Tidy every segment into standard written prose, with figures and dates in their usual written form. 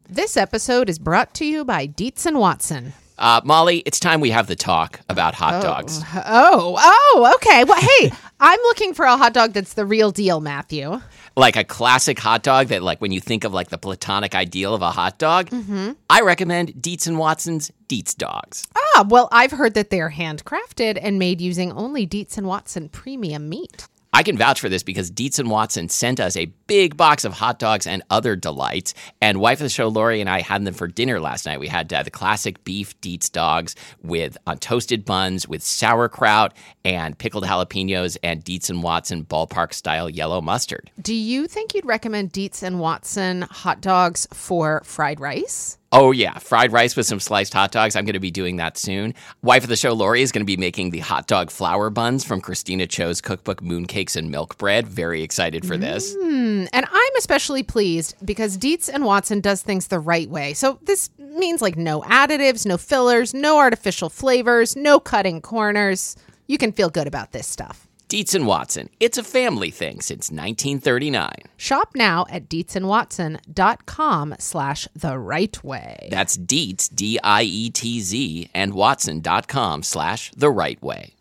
This episode is brought to you by Dietz and Watson. Molly, it's time we have the talk about hot dogs. Oh, okay. Well, hey, I'm looking for a hot dog that's the real deal, Matthew. Like a classic hot dog that, like, when you think of, like, the platonic ideal of a hot dog, I recommend Dietz and Watson's Dietz Dogs. Well, I've heard that they're handcrafted and made using only Dietz and Watson premium meat. I can vouch for this because Dietz and Watson sent us a big box of hot dogs and other delights. And wife of the show, Lori, and I had them for dinner last night. We had the classic beef Dietz dogs with toasted buns with sauerkraut and pickled jalapenos and Dietz and Watson ballpark-style yellow mustard. Do you think you'd recommend Dietz and Watson hot dogs for fried rice? Oh, yeah. Fried rice with some sliced hot dogs. I'm going to be doing that soon. Wife of the show, Lori, is going to be making the hot dog flour buns from Christina Cho's cookbook, Mooncakes and Milk Bread. Very excited for this. And I'm especially pleased because Dietz and Watson does things the right way. So this means like no additives, no fillers, no artificial flavors, no cutting corners. You can feel good about this stuff. Dietz and Watson. It's a family thing since 1939. Shop now at dietzandwatson.com/the right way. That's Dietz, D-I-E-T-Z, and Watson.com/the right way.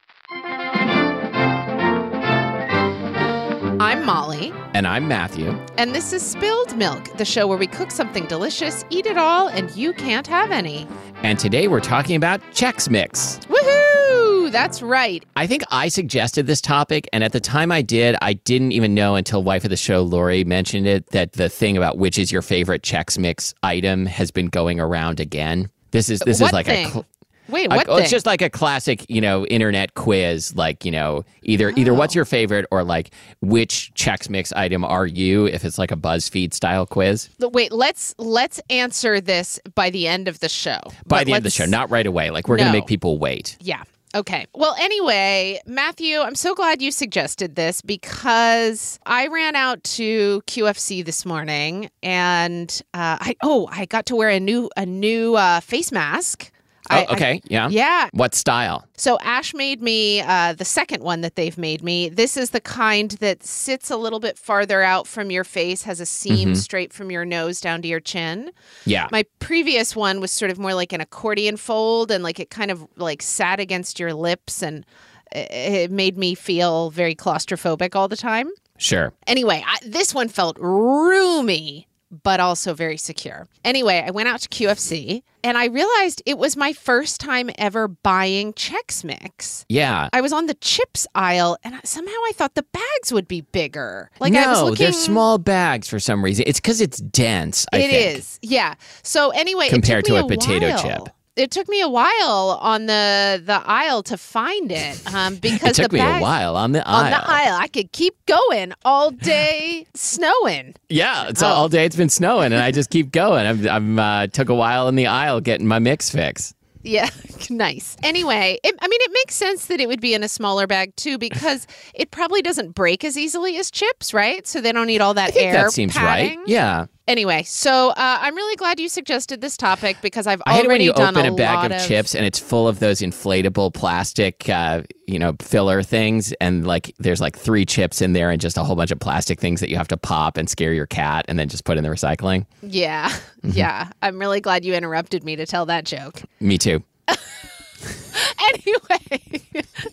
I'm Molly. And I'm Matthew. And this is Spilled Milk, the show where we cook something delicious, eat it all, and you can't have any. And today we're talking about Chex Mix. Woohoo! That's right. I think I suggested this topic, and at the time I did, I didn't even know until wife of the show, Lori, mentioned it, that the thing about which is your favorite Chex Mix item has been going around again. This is like thing? Wait, what thing? It's just like a classic, internet quiz, like, either what's your favorite or like which Chex Mix item are you, if it's like a BuzzFeed style quiz. Wait, let's answer this by the end of the show. By the end of the show, not right away. Like we're going to make people wait. Yeah. Okay. Well, anyway, Matthew, I'm so glad you suggested this because I ran out to QFC this morning and I got to wear a new face mask. Okay. Yeah. Yeah. What style? So Ash made me the second one that they've made me. This is the kind that sits a little bit farther out from your face, has a seam straight from your nose down to your chin. Yeah. My previous one was sort of more like an accordion fold, and like it kind of like sat against your lips, and it made me feel very claustrophobic all the time. Sure. Anyway, this one felt roomy, but also very secure. Anyway, I went out to QFC and I realized it was my first time ever buying Chex Mix. Yeah. I was on the chips aisle and somehow I thought the bags would be bigger. Like no, I was looking... they're small bags for some reason. It's because it's dense, I think. It is, yeah. So anyway, compared to a potato while. chip. It took me a while on the aisle to find it because it took me a while on the aisle. On the aisle, I could keep going all day snowing. Yeah, it's all day. It's been snowing, and I just keep going. I'm took a while in the aisle getting my mix fix. Yeah, nice. Anyway, it makes sense that it would be in a smaller bag too because it probably doesn't break as easily as chips, right? So they don't need all that I think air. That seems padding. right. Yeah. Anyway, so I'm really glad you suggested this topic because I've I hate already it when you done open a bag of chips and it's full of those inflatable plastic, filler things, and like there's like 3 chips in there and just a whole bunch of plastic things that you have to pop and scare your cat and then just put in the recycling. Yeah, yeah. I'm really glad you interrupted me to tell that joke. Me too. Anyway,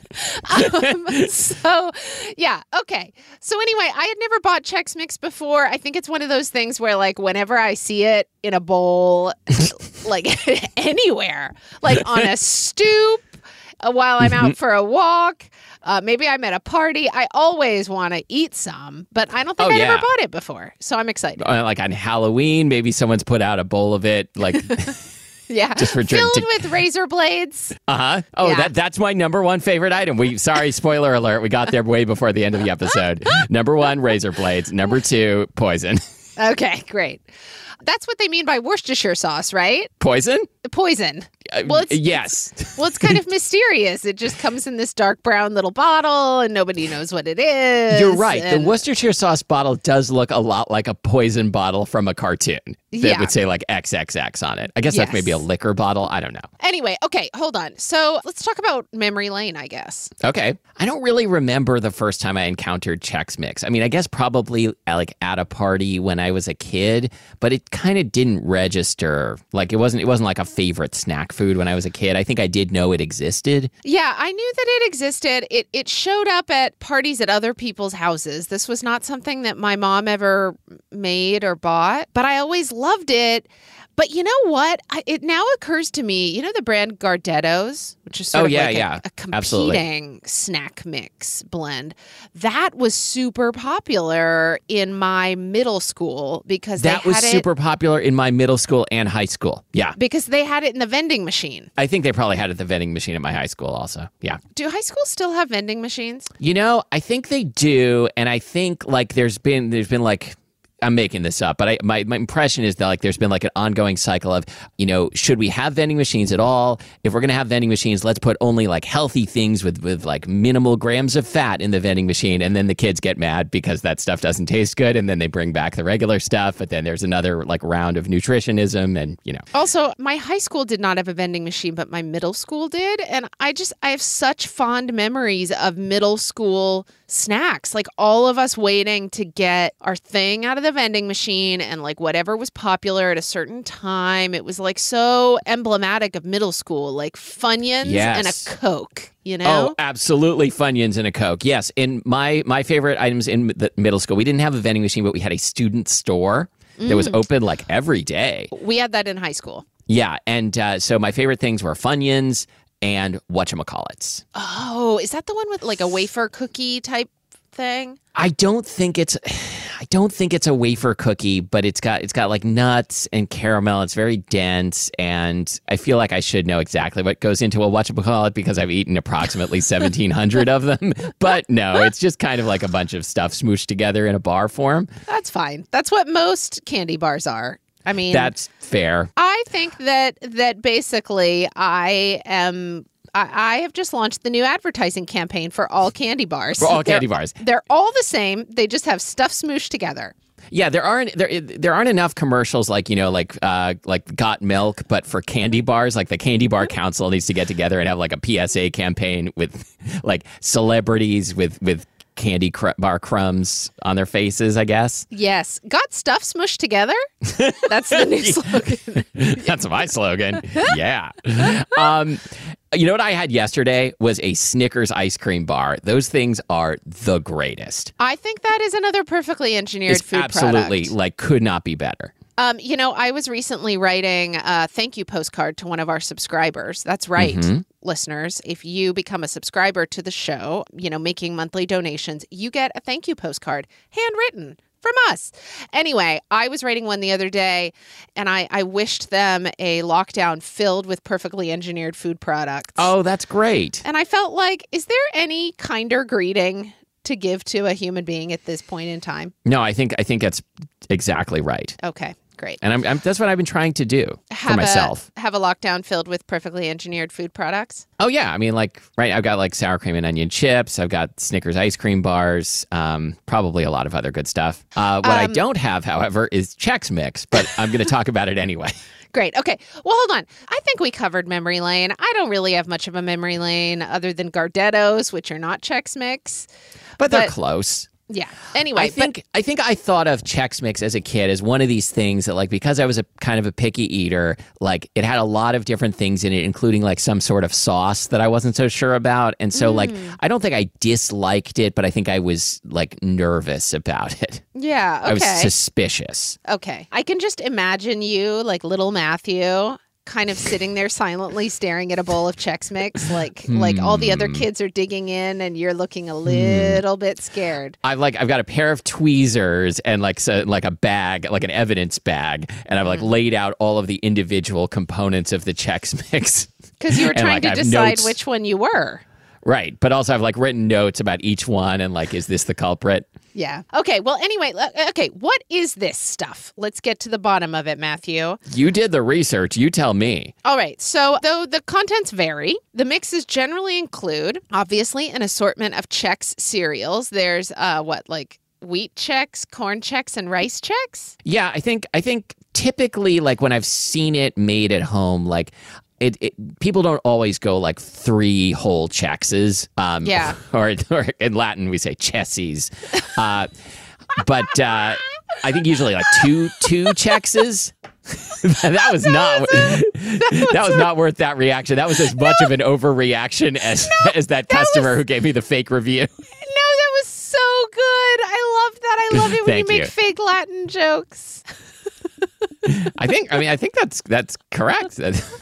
so anyway, I had never bought Chex Mix before. I think it's one of those things where like whenever I see it in a bowl, like anywhere, like on a stoop, while I'm out for a walk, maybe I'm at a party, I always want to eat some, but I don't think I ever bought it before. So I'm excited. Like on Halloween, maybe someone's put out a bowl of it, like... Yeah, just for filled with razor blades. Oh, yeah. That's my number one favorite item. Sorry, spoiler alert. We got there way before the end of the episode. Number 1, razor blades. Number 2, poison. Okay, great. That's what they mean by Worcestershire sauce, right? Poison? Poison. Well, yes. It's kind of mysterious. It just comes in this dark brown little bottle, and nobody knows what it is. You're right. The Worcestershire sauce bottle does look a lot like a poison bottle from a cartoon that would say like XXX on it. I guess that's maybe a liquor bottle. I don't know. Anyway, okay, hold on. So let's talk about memory lane, I guess. Okay. I don't really remember the first time I encountered Chex Mix. I mean, I guess probably like at a party when I was a kid, but it kind of didn't register. Like it wasn't like a favorite snack food when I was a kid. I think I did know it existed. Yeah, I knew that it existed. It showed up at parties at other people's houses. This was not something that my mom ever made or bought, but I always loved it. But you know what? It now occurs to me, you know the brand Gardettos, which is sort of like a competing snack mix blend. That was super popular in my middle school because that was super popular in my middle school and high school. Yeah. Because they had it in the vending machine. I think they probably had it at the vending machine at my high school also. Yeah. Do high schools still have vending machines? You know, I think they do. And I think like there's been like, I'm making this up, but my impression is that like there's been like an ongoing cycle of, you know, should we have vending machines at all? If we're going to have vending machines, let's put only like healthy things with like minimal grams of fat in the vending machine. And then the kids get mad because that stuff doesn't taste good. And then they bring back the regular stuff. But then there's another like round of nutritionism and, you know. Also, my high school did not have a vending machine, but my middle school did. And I have such fond memories of middle school snacks, like all of us waiting to get our thing out of the vending machine and like whatever was popular at a certain time. It was like so emblematic of middle school, like Funyuns and a Coke, you know? Oh, absolutely. Funyuns and a Coke. Yes. In my favorite items in the middle school, we didn't have a vending machine, but we had a student store that was open like every day. We had that in high school. Yeah. And so my favorite things were Funyuns and whatchamacallits. Oh, is that the one with like a wafer cookie type thing? I don't think it's a wafer cookie, but it's got like nuts and caramel. It's very dense, and I feel like I should know exactly what goes into a whatchamacallit because I've eaten approximately 1,700 of them. But no, it's just kind of like a bunch of stuff smooshed together in a bar form. That's fine. That's what most candy bars are. I mean, that's fair. I think that basically I have just launched the new advertising campaign for all candy bars. For all candy bars. They're all the same. They just have stuff smooshed together. Yeah, there aren't enough commercials like, you know, like Got Milk, but for candy bars. Like the Candy Bar Council needs to get together and have like a PSA campaign with like celebrities with candy bar crumbs on their faces, I guess. Yes. Got stuff smushed together? That's the new slogan. That's my slogan. Yeah. You know what I had yesterday was a Snickers ice cream bar. Those things are the greatest. I think that is another perfully engineered food absolutely, product. like, could not be better. You know, I was recently writing a thank you postcard to one of our subscribers. That's right, listeners. If you become a subscriber to the show, you know, making monthly donations, you get a thank you postcard, handwritten from us. Anyway, I was writing one the other day, and I wished them a lockdown filled with perfectly engineered food products. Oh, that's great. And I felt like, is there any kinder greeting to give to a human being at this point in time? No, I think that's exactly right. Okay. Great. And that's what I've been trying to do for myself. Have a lockdown filled with perfectly engineered food products? Oh, yeah. I mean, like, right, I've got like sour cream and onion chips. I've got Snickers ice cream bars, probably a lot of other good stuff. What I don't have, however, is Chex Mix, but I'm going to talk about it anyway. Great. Okay. Well, hold on. I think we covered memory lane. I don't really have much of a memory lane other than Gardettos, which are not Chex Mix. But they're close. Yeah. Anyway, I think I thought of Chex Mix as a kid as one of these things that, like, because I was a kind of a picky eater, like, it had a lot of different things in it, including like some sort of sauce that I wasn't so sure about. And so, like, I don't think I disliked it, but I think I was like nervous about it. Yeah. Okay. I was suspicious. Okay. I can just imagine you, like little Matthew, kind of sitting there silently staring at a bowl of Chex Mix, like all the other kids are digging in and you're looking a little bit scared. I've got a pair of tweezers and like a bag, like an evidence bag, and I've like laid out all of the individual components of the Chex Mix. Because you were trying to decide which one you were. Right. But also I've like written notes about each one and like, is this the culprit? Yeah. Okay. Well, anyway, okay. What is this stuff? Let's get to the bottom of it, Matthew. You did the research. You tell me. All right. So, though the contents vary, the mixes generally include, obviously, an assortment of Chex cereals. There's like wheat Chex, corn Chex, and rice Chex? Yeah, I think typically, like when I've seen it made at home, like people don't always go like 3 whole Chexes. Yeah. Or in Latin we say chesses. But I think usually like two Chexes. That was not worth that reaction. That was as much of an overreaction as that customer who gave me the fake review. No, that was so good. I love that. I love it when you make fake Latin jokes. I think that's correct.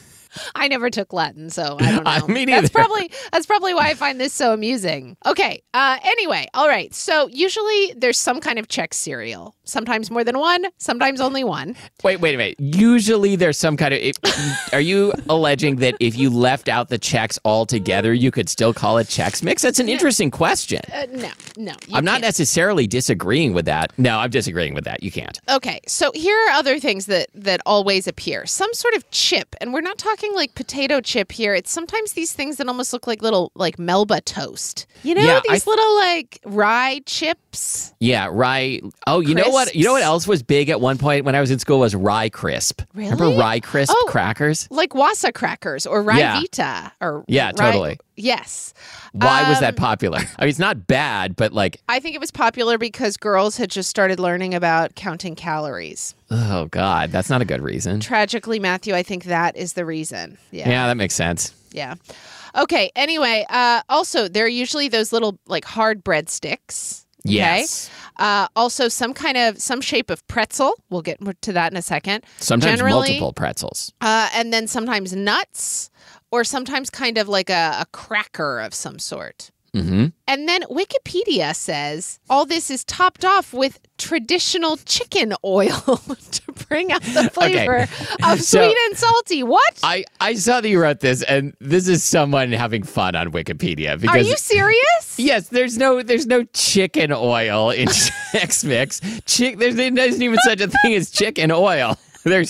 I never took Latin, so I don't know. Me neither. That's probably why I find this so amusing. Okay. Anyway, all right. So usually there's some kind of Chex cereal. Sometimes more than one. Sometimes only one. Wait a minute. Usually there's some kind of. Are you alleging that if you left out the Chex altogether, you could still call it Chex Mix? That's an interesting question. No. I'm not necessarily disagreeing with that. No, I'm disagreeing with that. You can't. Okay. So here are other things that always appear. Some sort of chip, and we're not talking like potato chip here. It's sometimes these things that almost look like little like Melba toast. You know, these little like rye chips. Yeah, rye. Oh, you know what? You know what else was big at one point when I was in school was Rye Crisp. Really? Remember Rye Crisp crackers? Like Wassa crackers or Rye Vita or totally. Yes. Why was that popular? I mean, it's not bad, but like... I think it was popular because girls had just started learning about counting calories. Oh, God. That's not a good reason. Tragically, Matthew, I think that is the reason. Yeah, that makes sense. Yeah. Okay. Anyway, also, there are usually those little like hard breadsticks. Okay? Yes. Also, some shape of pretzel. We'll get to that in a second. Sometimes multiple pretzels. And then sometimes nuts, or sometimes kind of like a cracker of some sort. Mm-hmm. And then Wikipedia says all this is topped off with traditional chicken oil to bring out the flavor of sweet and salty. What? I saw that you wrote this, and this is someone having fun on Wikipedia. Because, are you serious? Yes, there's no chicken oil in Chex Mix. There isn't even such a thing as chicken oil. There's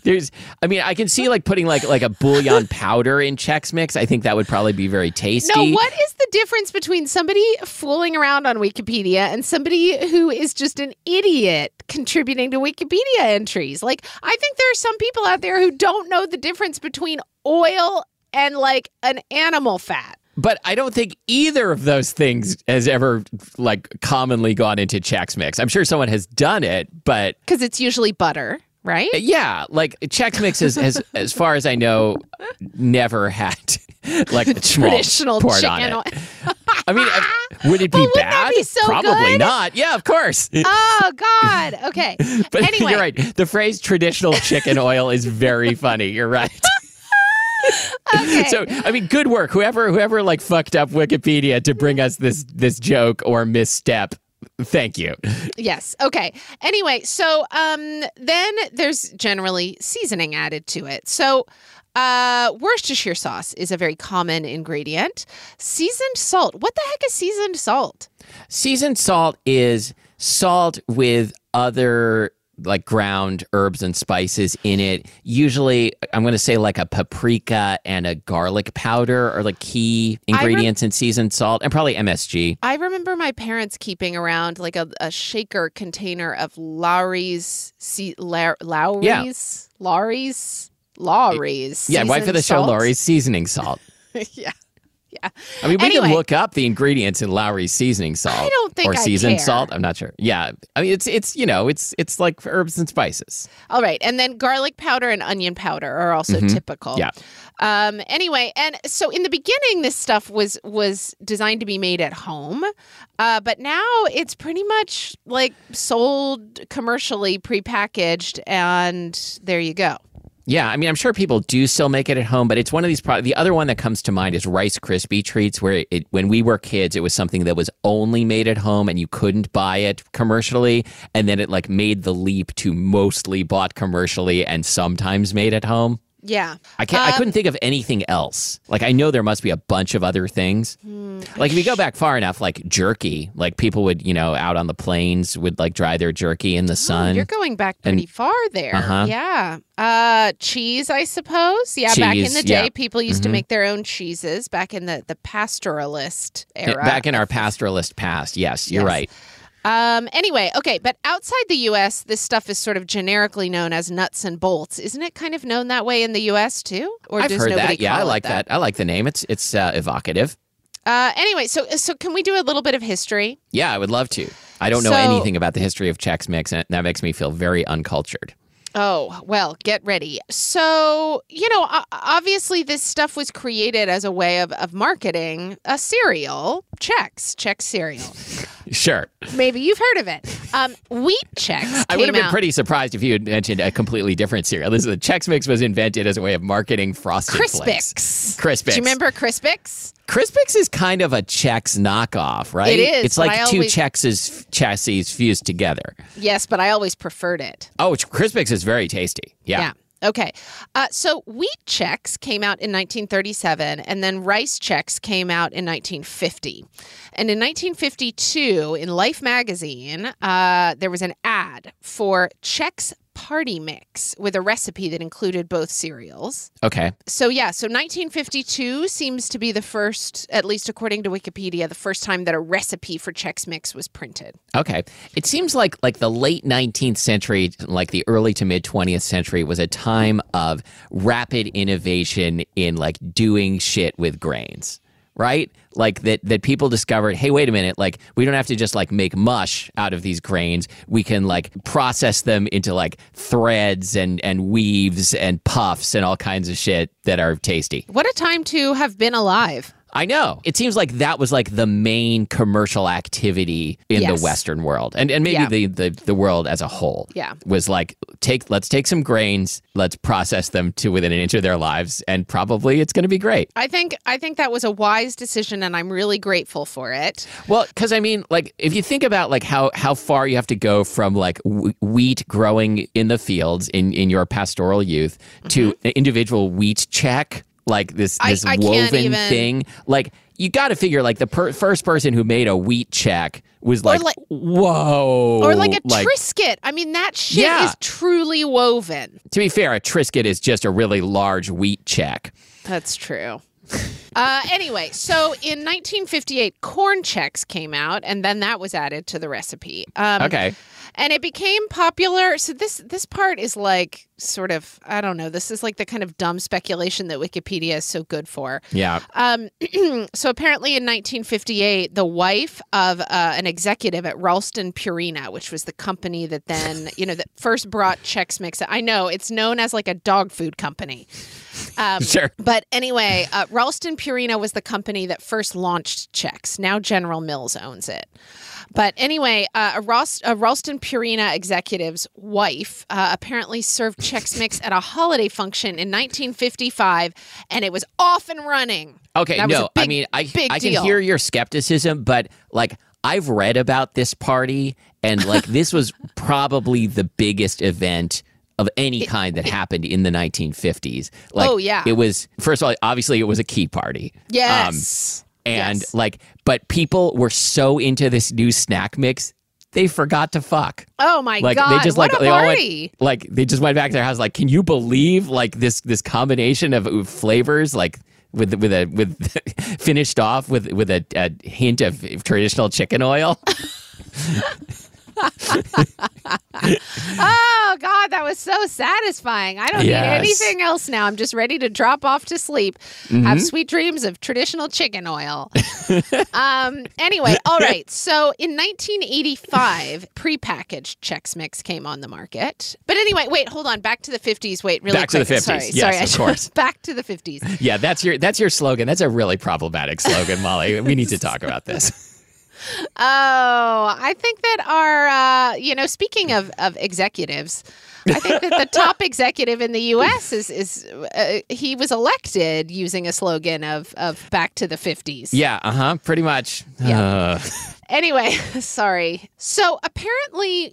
I mean, I can see like putting like a bouillon powder in Chex Mix. I think that would probably be very tasty. No, what is the difference between somebody fooling around on Wikipedia and somebody who is just an idiot contributing to Wikipedia entries? Like, I think there are some people out there who don't know the difference between oil and like an animal fat. But I don't think either of those things has ever like commonly gone into Chex Mix. I'm sure someone has done it, but because it's usually butter. Right? Yeah, like Chex Mix has, as far as I know, never had like a traditional poured chicken on it. I mean, would it be bad? That be so Probably good? not. Yeah, of course. Oh God. Okay. But anyway, you're right. The phrase "traditional chicken oil" is very funny. You're right. Okay. So, I mean, good work. Whoever like fucked up Wikipedia to bring us this joke or misstep. Thank you. Yes. Okay. Anyway, so then there's generally seasoning added to it. So Worcestershire sauce is a very common ingredient. Seasoned salt. What the heck is seasoned salt? Seasoned salt is salt with other like ground herbs and spices in it. Usually, I'm going to say like a paprika and a garlic powder are like key ingredients in seasoned salt, and probably MSG. I remember my parents keeping around like a shaker container of Lawry's. Lawry's. Yeah, wife of the show, Lawry's seasoning salt. Yeah. I mean, we can look up the ingredients in Lawry's seasoning salt. I don't think or seasoned care. Salt. I'm not sure. Yeah, I mean, it's like herbs and spices. All right, and then garlic powder and onion powder are also typical. Yeah. Anyway, and so in the beginning, this stuff was designed to be made at home, but now it's pretty much like sold commercially, prepackaged, and there you go. Yeah, I mean, I'm sure people do still make it at home, but it's one of these products. The other one that comes to mind is Rice Krispie treats, where when we were kids, it was something that was only made at home and you couldn't buy it commercially. And then it like made the leap to mostly bought commercially and sometimes made at home. Yeah. I couldn't think of anything else. Like, I know there must be a bunch of other things. Like, if you go back far enough, like jerky, like people would, out on the plains would like dry their jerky in the sun. You're going back pretty far there. Uh-huh. Yeah. Cheese, I suppose. Yeah, back in Cheese, the day, yeah. people used to make their own cheeses back in the pastoralist era. Back in our pastoralist past. Yes, you're Yes. right. Anyway, okay, but outside the U.S., this stuff is sort of generically known as nuts and bolts. Isn't it kind of known that way in the U.S. too? Or I've does heard nobody that. Yeah, call I it like that. I like the name. It's evocative. Anyway, so can we do a little bit of history? Yeah, I would love to. I don't know So- anything about the history of Chex Mix, and that makes me feel very uncultured. Oh, well, get ready. So, obviously this stuff was created as a way of marketing a cereal, Chex cereal. Sure. Maybe you've heard of it. Wheat Chex I would have came been out. pretty surprised if you had mentioned a completely different cereal. The Chex Mix was invented as a way of marketing Frosted Flakes. Crispix. Crispix. Do you remember Crispix? Crispix is kind of a Chex knockoff, right? It is, It's but like I two always- Chex chassis fused together. Yes, but I always preferred it. Oh, Crispix is very tasty. Yeah. Okay. So Wheat Chex came out in 1937, and then Rice Chex came out in 1950. And in 1952, in Life magazine, there was an ad for Chex Party Mix with a recipe that included both cereals. Okay. So 1952 seems to be the first, at least according to Wikipedia, the first time that a recipe for Chex Mix was printed. Okay. It seems like the late 19th century, like the early to mid 20th century was a time of rapid innovation in like doing shit with grains. Right? Like that people discovered, hey, wait a minute, like we don't have to just like make mush out of these grains. We can like process them into like threads and weaves and puffs and all kinds of shit that are tasty. What a time to have been alive. I know. It seems like that was like the main commercial activity in Yes. the Western world. And maybe Yeah. the world as a whole. Yeah. Was like, let's take some grains, let's process them to within an inch of their lives, and probably it's gonna be great. I think that was a wise decision, and I'm really grateful for it. Well, because I mean, like, if you think about like how far you have to go from like wheat growing in the fields in your pastoral youth to an individual wheat check, like this I can't woven even- thing, like you got to figure like the first person who made a wheat check was like, like- whoa, Or like a Triscuit. I mean, that shit Yeah. is truly woven. To be fair, a Triscuit is just a really large wheat check. That's true. Anyway, so in 1958, Corn Chex came out, and then that was added to the recipe. Okay. And it became popular. So this part is like sort of, I don't know, this is like the kind of dumb speculation that Wikipedia is so good for. Yeah. So apparently in 1958, the wife of an executive at Ralston Purina, which was the company that then, that first brought Chex Mix. I know it's known as like a dog food company. Sure. But anyway, Ralston Purina was the company that first launched Chex. Now General Mills owns it. But anyway, a Ralston Purina executive's wife apparently served Chex Mix at a holiday function in 1955, and it was off and running. Okay, That was no, a big, I mean, I can deal. hear your skepticism, but like I've read about this party, and like this was probably the biggest event of any kind that happened in the 1950s. Like, Oh, yeah. It was, first of all, obviously it was a key party. Yes. And Yes. like, but people were so into this new snack mix, they forgot to fuck. Oh my Like God! they just what like a they all party! went like they just went back to their house. Like, can you believe like this combination of flavors like with finished off with a hint of traditional chicken oil? Oh God, that was so satisfying. I don't need Yes. anything else now. I'm just ready to drop off to sleep. Mm-hmm. Have sweet dreams of traditional chicken oil. Anyway, all right. So in 1985, prepackaged Chex Mix came on the market. But anyway, wait, hold on. Back to the 50s. Wait, really Back to quick. the 50s. Sorry, Yes, I of should- course. Back to the 50s. Yeah, that's your slogan. That's a really problematic slogan, Molly. We need to talk about this. Oh, I think that our, speaking of executives, I think that the top executive in the U.S. is he was elected using a slogan of back to the 50s. Yeah, pretty much. Yeah. Anyway, sorry. So apparently,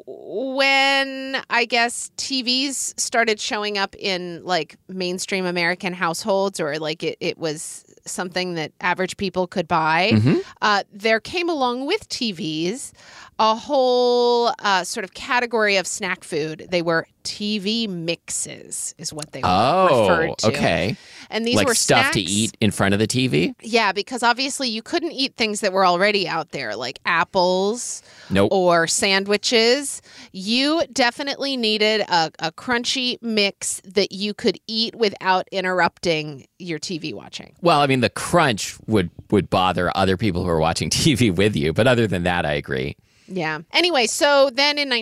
when I guess TVs started showing up in like mainstream American households, or like it was something that average people could buy, there came along with TVs a whole sort of category of snack food. They were TV mixes is what they were referred to. Okay. And these like were stuff snacks, to eat in front of the TV? Yeah, because obviously you couldn't eat things that were already out there, like apples or sandwiches. You definitely needed a crunchy mix that you could eat without interrupting your TV watching. Well, I mean, the crunch would bother other people who are watching TV with you. But other than that, I agree. Yeah. Anyway, so then in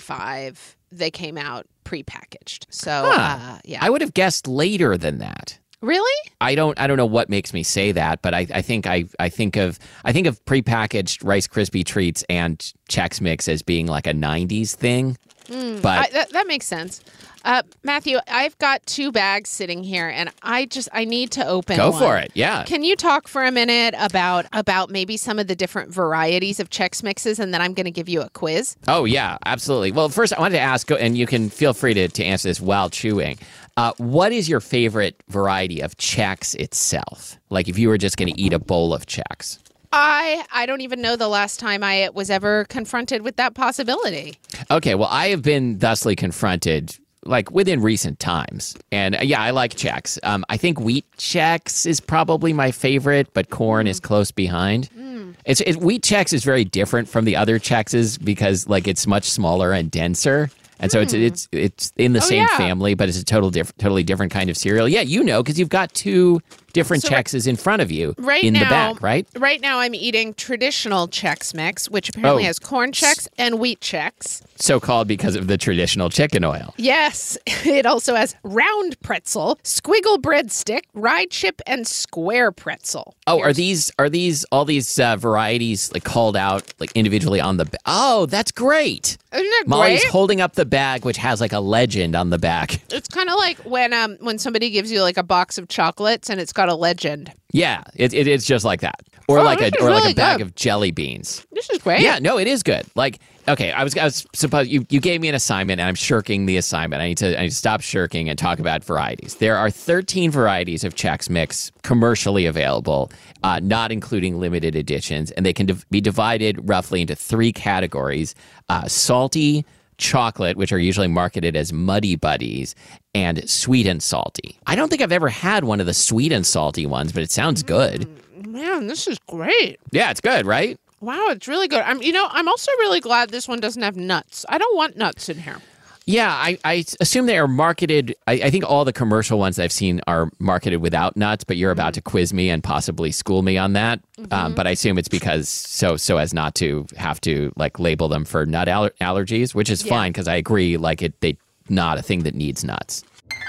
1985, they came out prepackaged. So, yeah. I would have guessed later than that. Really? I don't know what makes me say that, but I think of prepackaged Rice Krispie treats and Chex Mix as being like a 90s thing. But that makes sense. Matthew, I've got 2 bags sitting here, and I need to open Go one. for it, yeah. Can you talk for a minute about maybe some of the different varieties of Chex Mixes, and then I'm going to give you a quiz? Oh, yeah, absolutely. Well, first, I wanted to ask, and you can feel free to answer this while chewing. What is your favorite variety of Chex itself? Like if you were just going to eat a bowl of Chex. I don't even know the last time I was ever confronted with that possibility. Okay, well, I have been thusly confronted like within recent times. And yeah, I like Chex. I think wheat Chex is probably my favorite, but corn is close behind. Wheat Chex is very different from the other Chexes because like it's much smaller and denser. And so it's in the same family, but it's a totally different kind of cereal. Yeah, because you've got 2 different Chexes in front of you the bag, right? Right now I'm eating traditional Chex Mix, which apparently has corn Chex and wheat Chex. So called because of the traditional chicken oil. Yes. It also has round pretzel, squiggle breadstick, rye chip, and square pretzel. Oh, are these all these varieties like called out like individually on the bag? Oh, that's great. Isn't it great? Molly's holding up the bag, which has like a legend on the back. It's kind of like when somebody gives you like a box of chocolates and it's got a legend. Yeah, it's just like that, or like a bag of jelly beans. This is great. Yeah, no, it is good. Like, okay, I was supposed you gave me an assignment, and I'm shirking the assignment. I need to stop shirking and talk about varieties. There are 13 varieties of Chex Mix commercially available, not including limited editions, and they can be divided roughly into 3 categories: salty, chocolate, which are usually marketed as Muddy Buddies, and sweet and salty. I don't think I've ever had one of the sweet and salty ones, but it sounds good. Man, this is great. Yeah, it's good, right? Wow, it's really good. I'm also really glad this one doesn't have nuts. I don't want nuts in here. Yeah, I assume they are marketed. I think all the commercial ones I've seen are marketed without nuts, but you're about to quiz me and possibly school me on that. But I assume it's because so as not to have to like label them for nut allergies, which is fine because I agree. Like they not a thing that needs nuts.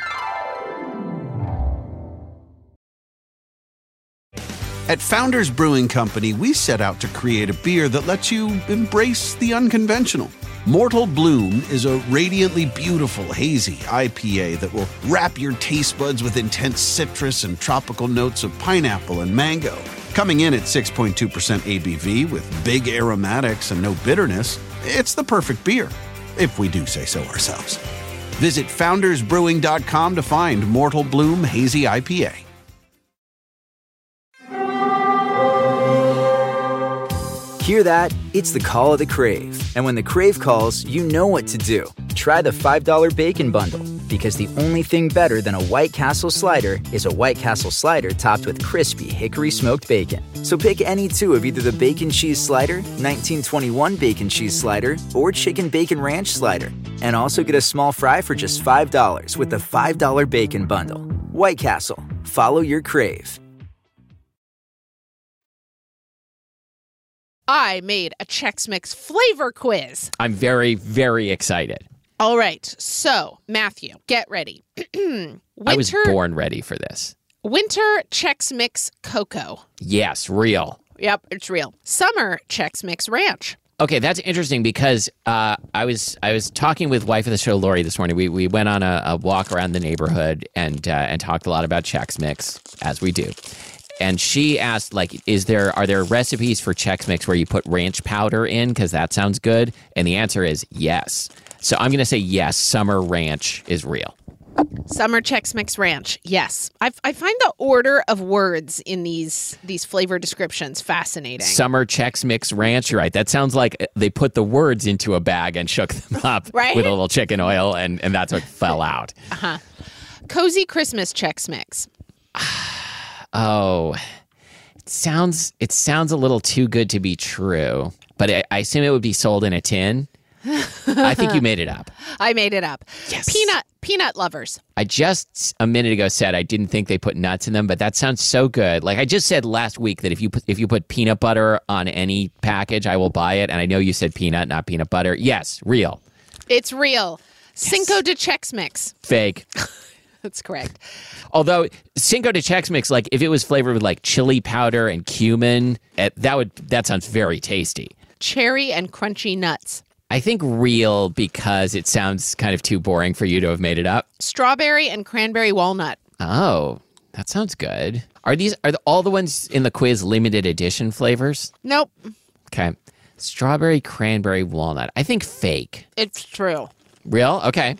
At Founders Brewing Company, we set out to create a beer that lets you embrace the unconventional. Mortal Bloom is a radiantly beautiful, hazy IPA that will wrap your taste buds with intense citrus and tropical notes of pineapple and mango. Coming in at 6.2% ABV with big aromatics and no bitterness, it's the perfect beer, if we do say so ourselves. Visit foundersbrewing.com to find Mortal Bloom Hazy IPA. Hear that? It's the call of the Crave. And when the Crave calls, you know what to do. Try the $5 Bacon Bundle, because the only thing better than a White Castle slider is a White Castle slider topped with crispy hickory smoked bacon. So pick any 2 of either the Bacon Cheese Slider, 1921 Bacon Cheese Slider, or Chicken Bacon Ranch Slider. And also get a small fry for just $5 with the $5 Bacon Bundle. White Castle. Follow your Crave. I made a Chex Mix flavor quiz. I'm very, very excited. All right. So, Matthew, get ready. I was born ready for this. Winter Chex Mix Cocoa. Yes, real. Yep, it's real. Summer Chex Mix Ranch. Okay, that's interesting because I was talking with wife of the show, Lori, this morning. We went on a walk around the neighborhood and talked a lot about Chex Mix, as we do. and she asked, like, are there recipes for Chex Mix where you put ranch powder in? Because that sounds good. And the answer is yes. So I'm going to say yes, Summer Ranch is real. Summer Chex Mix Ranch. Yes. I find the order of words in these flavor descriptions fascinating. Summer Chex Mix Ranch. You're right. That sounds like they put the words into a bag and shook them up Right? with a little chicken oil, and that's what fell out. Cozy Christmas Chex Mix. Oh, it sounds a little too good to be true, but I assume it would be sold in a tin. I think you made it up. I made it up. Yes. Peanut lovers. I just a minute ago said I didn't think they put nuts in them, but that sounds so good. Like I just said last week that if you put peanut butter on any package, I will buy it. And I know you said peanut, not peanut butter. Yes, real. It's real. Cinco de Chex Mix. Fake. That's correct. Although Cinco de Chex Mix, like if it was flavored with like chili powder and cumin, that sounds very tasty. Cherry and crunchy nuts. I think real because it sounds kind of too boring for you to have made it up. Strawberry and cranberry walnut. Oh, that sounds good. Are all the ones in the quiz limited edition flavors? Nope. Okay. Strawberry, cranberry, walnut. I think fake. It's true. Real? Okay.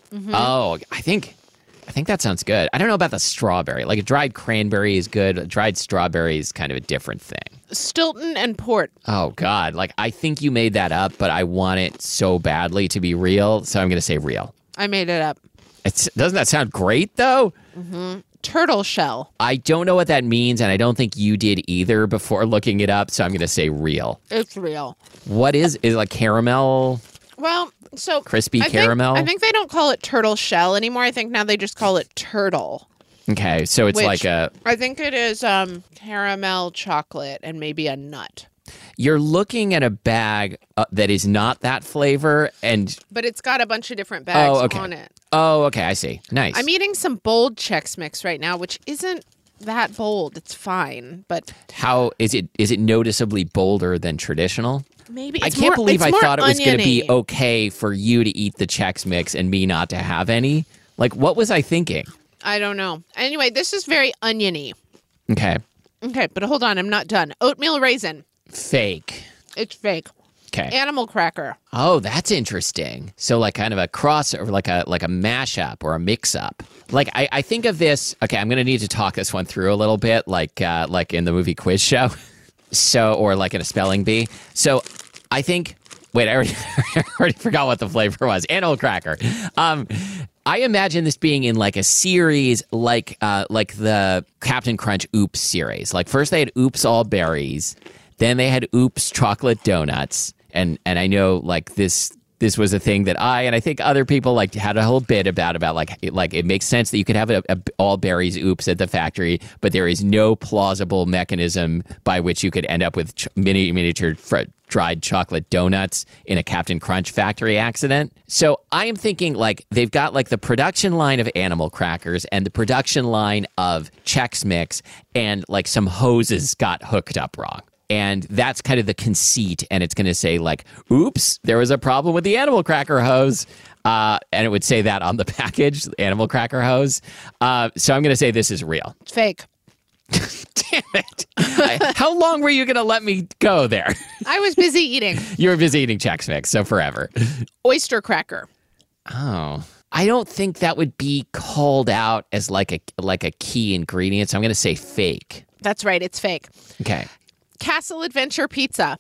Oh, I think that sounds good. I don't know about the strawberry. Like a dried cranberry is good. A dried strawberry is kind of a different thing. Stilton and port. Oh, God. Like, I think you made that up, but I want it so badly to be real, so I'm going to say real. I made it up. Doesn't that sound great, though? Turtle shell. I don't know what that means, and I don't think you did either before looking it up, so I'm going to say real. It's real. What is it like caramel? Well, so Crispy caramel? I think they don't call it turtle shell anymore. I think now they just call it turtle. Okay, so it's Which like a... I think it is caramel chocolate and maybe a nut. You're looking at a bag that is not that flavor, and... But it's got a bunch of different bags on it. Oh, okay, I see. Nice. I'm eating some bold Chex Mix right now, which isn't that bold. It's fine, but... How is it noticeably bolder than traditional? Maybe I it's can't believe I thought it was going to be oniony. okay for you to eat the Chex Mix and me not to have any. Like, what was I thinking? I don't know. Anyway, this is very oniony. Okay. Okay, but hold on. I'm not done. Oatmeal raisin. Fake. It's fake. Okay. Animal cracker. Oh, that's interesting. So like kind of a cross or like a mashup or a mix up. Like I think of this, okay, I'm going to need to talk this one through a little bit like in the movie Quiz Show. So or like in a spelling bee. So I think wait, I already forgot what the flavor was. Animal cracker. I imagine this being in like a series like the Captain Crunch Oops series. Like first they had Oops All Berries, then they had Oops Chocolate Donuts, and I know like this was a thing that I think other people like had a whole bit about like it makes sense that you could have a all berries Oops at the factory, but there is no plausible mechanism by which you could end up with miniature dried chocolate donuts in a Captain Crunch factory accident. So I am thinking like they've got like the production line of animal crackers and the production line of Chex Mix, and like some hoses got hooked up wrong. And that's kind of the conceit. And it's going to say like, oops, there was a problem with the animal cracker hose. And it would say that on the package, animal cracker hose. So I'm going to say this is real. It's fake. Damn it. How long were you going to let me go there? I was busy eating. You were busy eating Chex Mix, so forever. Oyster cracker. Oh. I don't think that would be called out as like a key ingredient. So I'm going to say fake. That's right. It's fake. Okay. Castle Adventure Pizza.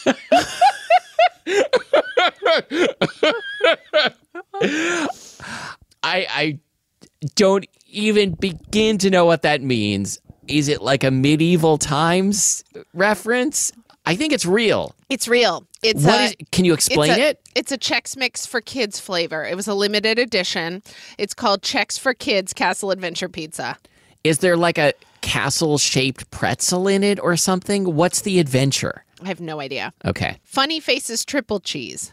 I don't even begin to know what that means. Is it like a medieval times reference? I think it's real. It's real. Can you explain it? It's a Chex Mix for Kids flavor. It was a limited edition. It's called Chex for Kids Castle Adventure Pizza. Is there like a castle-shaped pretzel in it or something? What's the adventure? I have no idea. Okay. Funny Faces Triple Cheese.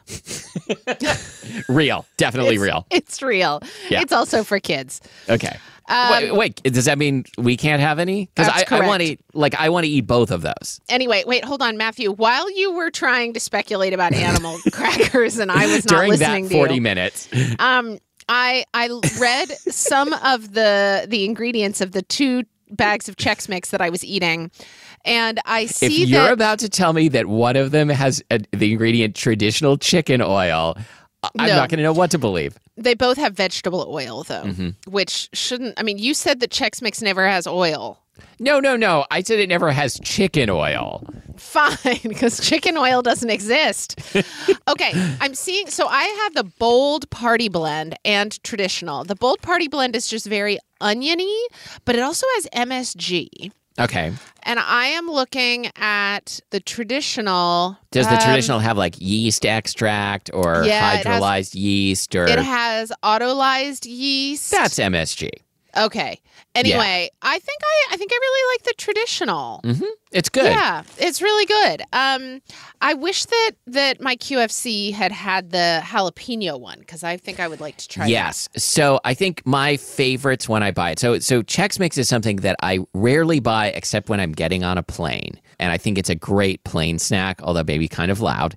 Real. Definitely real. It's real. Yeah. It's also for kids. Okay. Wait, does that mean we can't have any? Because I want to eat both of those. Anyway, wait, hold on, Matthew. While you were trying to speculate about animal crackers and I was not during listening that 40 to you, minutes, I read some of the ingredients of the two bags of Chex Mix that I was eating. And I see If you're about to tell me that one of them has the ingredient traditional chicken oil, I'm No. not going to know what to believe. they both have vegetable oil, though, which shouldn't. I mean, you said that Chex Mix never has oil. No. I said it never has chicken oil. Fine, because chicken oil doesn't exist. Okay, I'm seeing. So I have the Bold Party Blend and traditional. The Bold Party Blend is just very oniony, but it also has MSG. Okay. And I am looking at the traditional. Does the traditional have like yeast extract or Yeah, it has- hydrolyzed yeast or It has autolyzed yeast. that's MSG? Okay. Anyway, I think I really like the traditional. It's good. Yeah, it's really good. I wish that my QFC had the jalapeno one because I think I would like to try Yes. So I think my favorites when I buy it. So Chex Mix is something that I rarely buy except when I'm getting on a plane. And I think it's a great plane snack, although maybe kind of loud.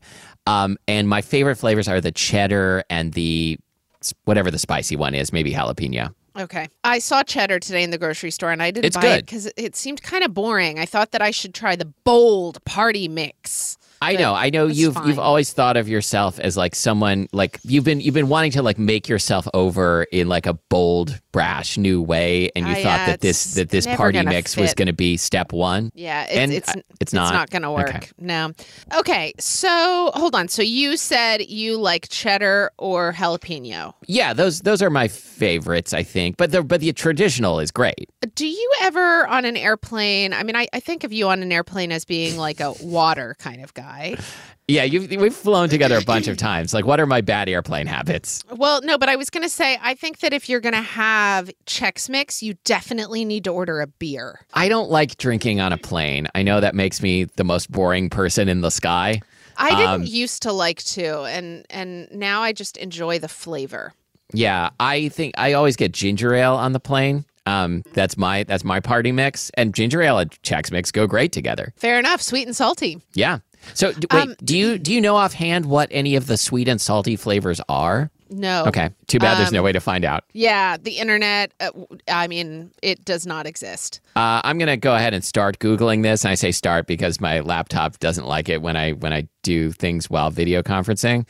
And my favorite flavors are the cheddar and the whatever the spicy one is, maybe jalapeno. that. Okay. I saw cheddar today in the grocery store and I didn't It's buy good. it because it seemed kind of boring. I thought that I should try the Bold Party Mix. I know that's you've fine. always thought of yourself as like someone like you've been wanting to like make yourself over in like a bold, brash new way, and you thought that this never party gonna mix was fit. going to be step one. Yeah, And it's not? not going to work. Okay. No. Okay, so hold on. So you said you like cheddar or jalapeno. Yeah, those are my favorites, I think. But the traditional is great. Do you ever on an airplane? I mean, I think of you on an airplane as being like a water kind of guy. Yeah, we've flown together a bunch of times. Like, what are my bad airplane habits? Well, no, but I was going to say, I think that if you're going to have Chex Mix, you definitely need to order a beer. I don't like drinking on a plane. I know that makes me the most boring person in the sky. I didn't used to like to, and now I just enjoy the flavor. Yeah, I think I always get ginger ale on the plane. That's my party mix, and ginger ale and Chex Mix go great together. Fair enough, sweet and salty. Yeah. So wait, do you know offhand what any of the sweet and salty flavors are? No. Okay, too bad there's no way to find out. Yeah, the internet, I mean, it does not exist. I'm gonna go ahead and start Googling this, and I say start because my laptop doesn't like it when I do things while video conferencing.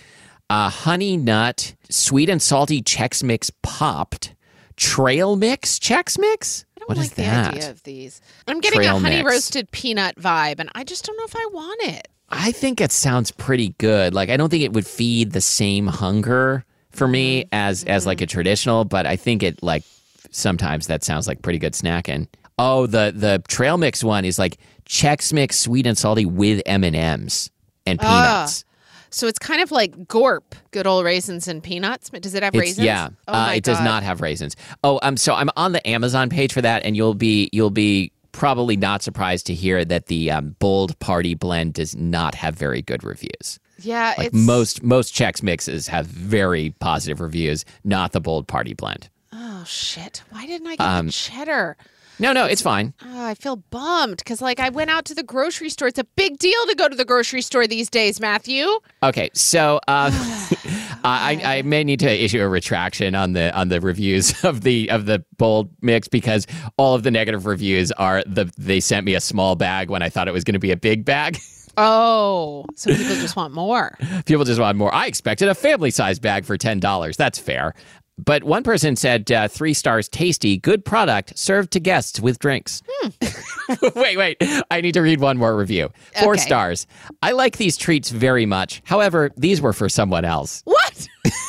Honey Nut Sweet and Salty Chex Mix Popped Trail Mix Chex Mix. I don't What like is the that? idea of these. I'm getting Trail a honey mix. roasted peanut vibe, and I just don't know if I want it. I think it sounds pretty good. Like I don't think it would feed the same hunger for me as like a traditional, but I think it like sometimes that sounds like pretty good snacking. Oh, the trail mix one is like Chex Mix sweet and salty with M&Ms and peanuts. So it's kind of like Gorp, good old raisins and peanuts. Does it have raisins? Yeah, Oh my it does God. not have raisins. Oh, so I'm on the Amazon page for that, and you'll be probably not surprised to hear that the Bold Party Blend does not have very good reviews. Yeah, Like it's most Chex Mixes have very positive reviews, not the Bold Party Blend. Oh shit! Why didn't I get the cheddar? No, it's fine. Oh, I feel bummed because like I went out to the grocery store. It's a big deal to go to the grocery store these days, Matthew. Okay, so I may need to issue a retraction on the reviews of the Bold Mix because all of the negative reviews are they sent me a small bag when I thought it was going to be a big bag. Oh, so people just want more. People just want more. I expected a family-sized bag for $10. That's fair. But one person said 3 stars, tasty, good product, served to guests with drinks. Wait. I need to read one more review. 4 Okay. stars. I like these treats very much. However, these were for someone else. What?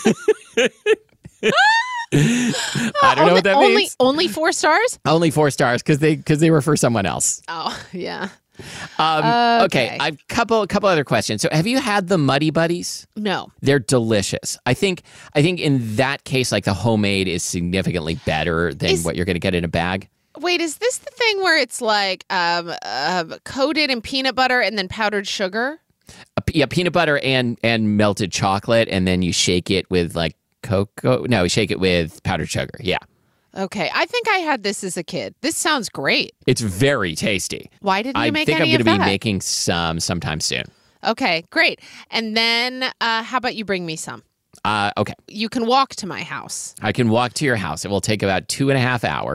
I don't know what that means. Only 4 stars? Only 4 stars because they were for someone else. Oh, yeah. Okay, I've couple other questions. So, have you had the Muddy Buddies? No. They're delicious. I think in that case, like the homemade is significantly better than what you're going to get in a bag. Wait, is this the thing where it's like coated in peanut butter and then powdered sugar? Yeah, peanut butter and melted chocolate, and then you shake it with like cocoa. No, you shake it with powdered sugar. Yeah, Okay, I think I had this as a kid. This sounds great. it's very tasty. Why didn't you I make think any I'm of going to that? be making some sometime soon. Okay, great. And then how about you bring me some? Okay, You can walk to my house. I can walk to your house. It will take about 2.5 hours.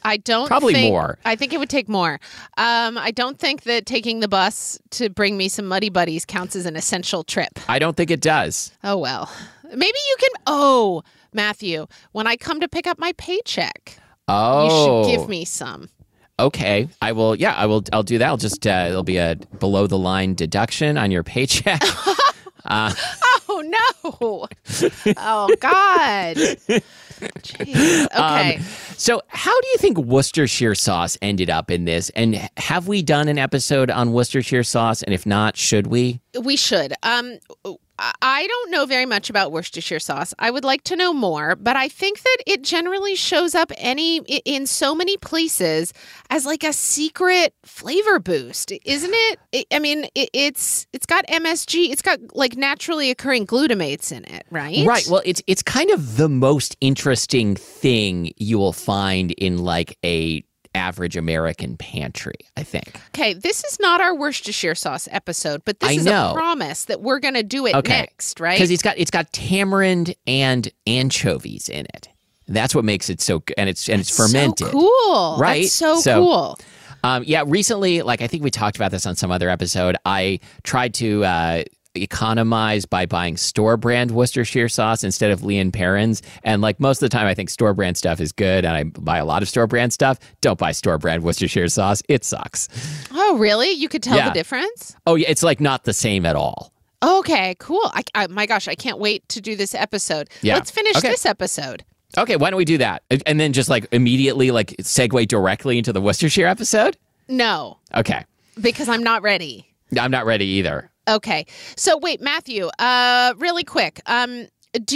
I don't Probably think, more. I think it would take more. I don't think that taking the bus to bring me some Muddy Buddies counts as an essential trip. I don't think it does. Oh, well. Maybe you can... Oh, Matthew, when I come to pick up my paycheck, you should give me some. Okay, I will. Yeah, I will. I'll do that. I'll just. It'll be a below the line deduction on your paycheck. Oh no! Oh God! Jeez. Okay. So, how do you think Worcestershire sauce ended up in this? And have we done an episode on Worcestershire sauce? And if not, should we? We should. I don't know very much about Worcestershire sauce. I would like to know more, but I think that it generally shows up in so many places as like a secret flavor boost, isn't it? It's got MSG. It's got like naturally occurring glutamates in it, right? Right. Well, it's kind of the most interesting thing you will find in like a average American pantry, I think. Okay, this is not our Worcestershire sauce episode, but this is a promise that we're going to do it next, right? Because it's got tamarind and anchovies in it. That's what makes it so good, and it's fermented. So cool, right? That's so cool. Recently, like I think we talked about this on some other episode. I tried to economize by buying store brand Worcestershire sauce instead of Lee & Perrins, and like most of the time I think store brand stuff is good and I buy a lot of store brand stuff. Don't buy store brand Worcestershire sauce. It sucks. Oh really? You could tell the difference? Oh yeah, it's like not the same at all. Okay, cool. My gosh, I can't wait to do this episode. Yeah. Let's finish this episode. Okay, why don't we do that? And then just like immediately like segue directly into the Worcestershire episode? No. Okay. Because I'm not ready. I'm not ready either. Okay. So wait, Matthew, really quick. When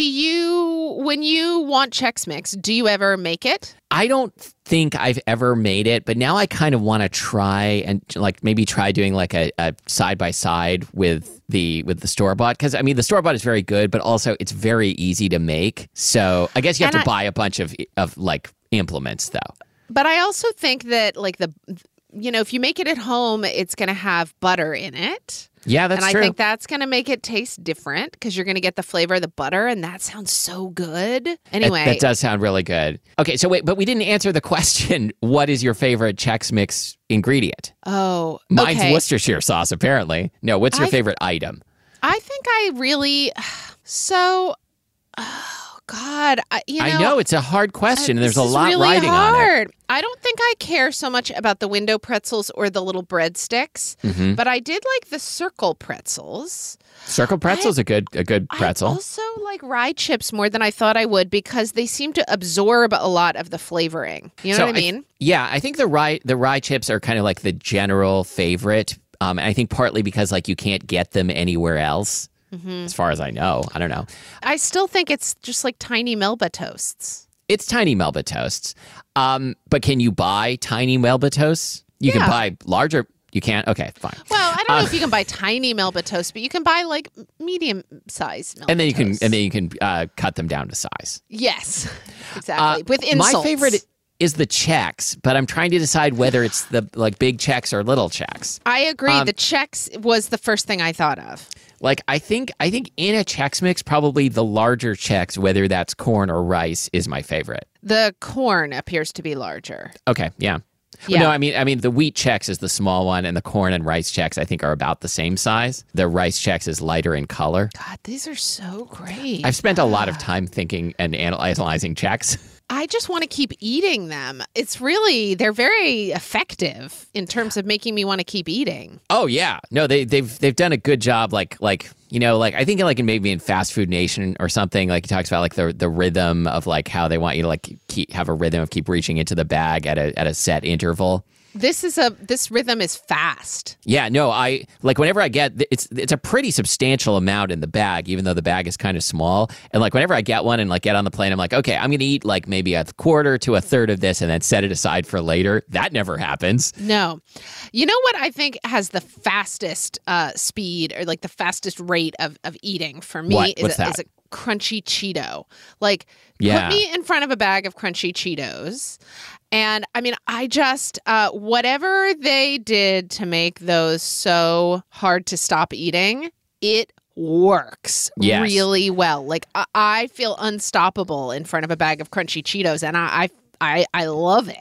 you want Chex Mix, do you ever make it? I don't think I've ever made it, but now I kind of want to try and like maybe try doing like a side by side with the store bought, because I mean the store bought is very good, but also it's very easy to make. So I guess you have to buy a bunch of like implements though. But I also think that like if you make it at home, it's going to have butter in it. Yeah, that's true. And true. I think that's going to make it taste different because you're going to get the flavor of the butter, and that sounds so good. Anyway. That does sound really good. Okay, so wait, but we didn't answer the question. What is your favorite Chex Mix ingredient? Oh, Mine's Worcestershire sauce, apparently. No, what's your favorite item? I think I really... So... God, I know it's a hard question, and there's a lot really riding hard. on it. I don't think I care so much about the window pretzels or the little breadsticks, but I did like the circle pretzels. Circle pretzel's a good pretzel. I also like rye chips more than I thought I would because they seem to absorb a lot of the flavoring. You know what I mean? I think the rye chips are kind of like the general favorite, and I think partly because like you can't get them anywhere else. As far as I know. I don't know. I still think it's just like tiny Melba toasts. It's tiny Melba toasts. But can you buy tiny Melba toasts? You can buy larger. You can't? Okay, fine. Well, I don't know if you can buy tiny Melba toasts, but you can buy like medium-sized Melba and then toasts. you can cut them down to size. Yes, exactly. With insults. My favorite is the Chex, but I'm trying to decide whether it's the like big Chex or little Chex. I agree. The Chex was the first thing I thought of. Like I think in a Chex Mix, probably the larger Chex, whether that's corn or rice, is my favorite. The corn appears to be larger. Okay, yeah. Yeah. No, I mean the wheat Chex is the small one, and the corn and rice Chex I think are about the same size. The rice Chex is lighter in color. God, these are so great. I've spent a lot of time thinking and analyzing Chex. I just want to keep eating them. They're very effective in terms of making me want to keep eating. Oh yeah, no, they've done a good job. Like I think like maybe in Fast Food Nation or something, like he talks about like the rhythm of like how they want you to like have a rhythm of keep reaching into the bag at a set interval. This rhythm is fast. Yeah, no, I like whenever I get it's a pretty substantial amount in the bag, even though the bag is kind of small. And like whenever I get one and like get on the plane, I'm like, okay, I'm gonna eat like maybe a quarter to a third of this and then set it aside for later. That never happens. No. You know what I think has the fastest speed or like the fastest rate of eating for me is a crunchy Cheeto. Like put me in front of a bag of crunchy Cheetos. And I mean, I just, whatever they did to make those so hard to stop eating, it works really well. Like I feel unstoppable in front of a bag of crunchy Cheetos, and I love it.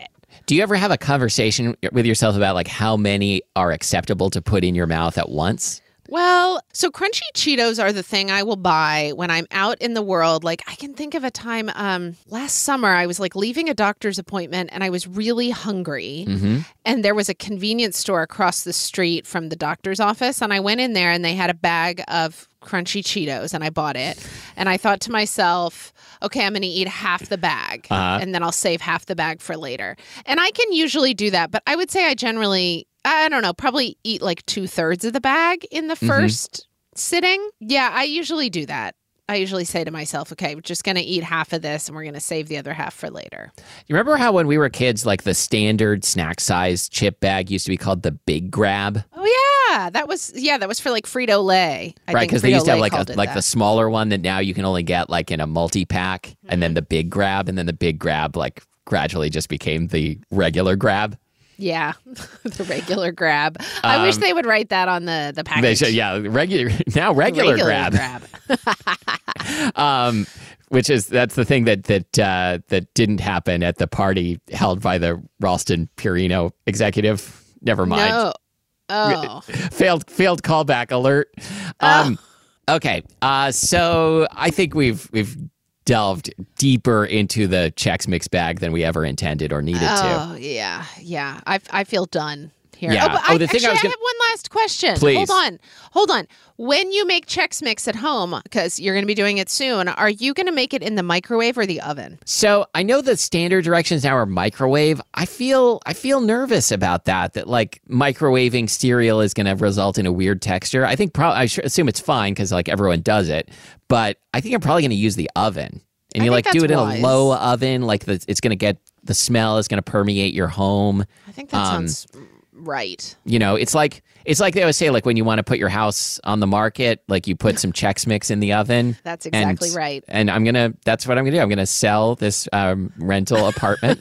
Do you ever have a conversation with yourself about like how many are acceptable to put in your mouth at once? Well, so crunchy Cheetos are the thing I will buy when I'm out in the world. Like I can think of a time last summer, I was like leaving a doctor's appointment and I was really hungry. And there was a convenience store across the street from the doctor's office. And I went in there and they had a bag of crunchy Cheetos and I bought it. And I thought to myself, okay, I'm going to eat half the bag and then I'll save half the bag for later. And I can usually do that. But I would say I generally, I don't know, probably eat like 2/3 of the bag in the first sitting. Yeah, I usually do that. I usually say to myself, okay, we're just going to eat half of this and we're going to save the other half for later. You remember how when we were kids, like the standard snack size chip bag used to be called the Big Grab? Oh, yeah. That was for like Frito-Lay. Right, because they used to have like the smaller one that now you can only get like in a multi-pack and then the Big Grab, and then the Big Grab like gradually just became the regular Grab. Yeah, the regular Grab. I wish they would write that on the package. They should, yeah, regular Grab. That's the thing that didn't happen at the party held by the Ralston Purino executive. Never mind. No. Oh. failed callback alert. Okay. So I think we've delved deeper into the Chex Mix bag than we ever intended or needed to. Oh, yeah. I feel done here. Yeah. But I have one last question. Please. Hold on. When you make Chex Mix at home, because you're going to be doing it soon, are you going to make it in the microwave or the oven? So I know the standard directions now are microwave. I feel nervous about that like microwaving cereal is going to result in a weird texture. I think I assume it's fine because like everyone does it, but I think I'm probably going to use the oven. And you like do it in a low oven, like it's going to get the smell is going to permeate your home. I think that sounds right. You know, it's like they always say, like when you want to put your house on the market, like you put some Chex Mix in the oven. That's exactly right. And that's what I'm going to do. I'm going to sell this rental apartment.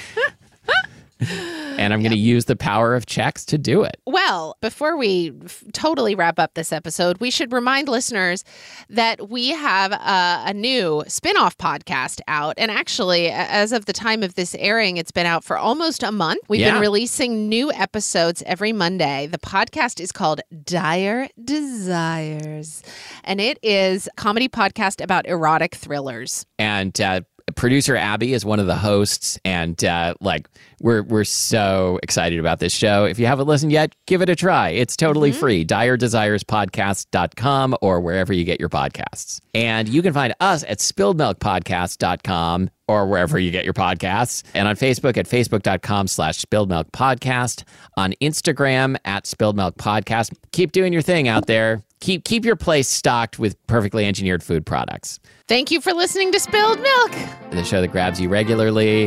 And I'm going to use the power of Chex to do it. Well, before we totally wrap up this episode, we should remind listeners that we have a new spin-off podcast out. And actually, as of the time of this airing, it's been out for almost a month. We've been releasing new episodes every Monday. The podcast is called Dire Desires, and it is a comedy podcast about erotic thrillers. And producer Abby is one of the hosts, and we're so excited about this show. If you haven't listened yet, give it a try. It's totally free. DireDesiresPodcast.com or wherever you get your podcasts. And you can find us at SpilledMilkPodcast.com or wherever you get your podcasts. And on Facebook at Facebook.com/SpilledMilkPodcast. On Instagram at SpilledMilkPodcast. Keep doing your thing out there. Keep your place stocked with perfectly engineered food products. Thank you for listening to Spilled Milk, the show that grabs you regularly.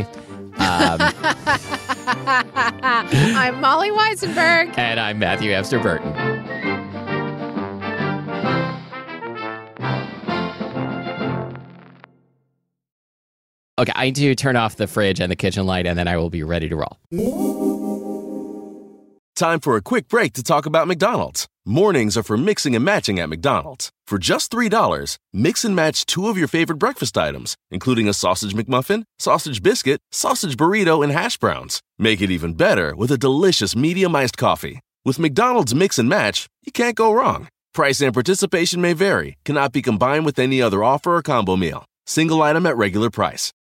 I'm Molly Weisenberg. And I'm Matthew Epster Burton. Okay, I need to turn off the fridge and the kitchen light, and then I will be ready to roll. Time for a quick break to talk about McDonald's. Mornings are for mixing and matching at McDonald's. For just $3, mix and match 2 of your favorite breakfast items, including a sausage McMuffin, sausage biscuit, sausage burrito, and hash browns. Make it even better with a delicious medium iced coffee. With McDonald's Mix and Match, you can't go wrong. Price and participation may vary, cannot be combined with any other offer or combo meal. Single item at regular price.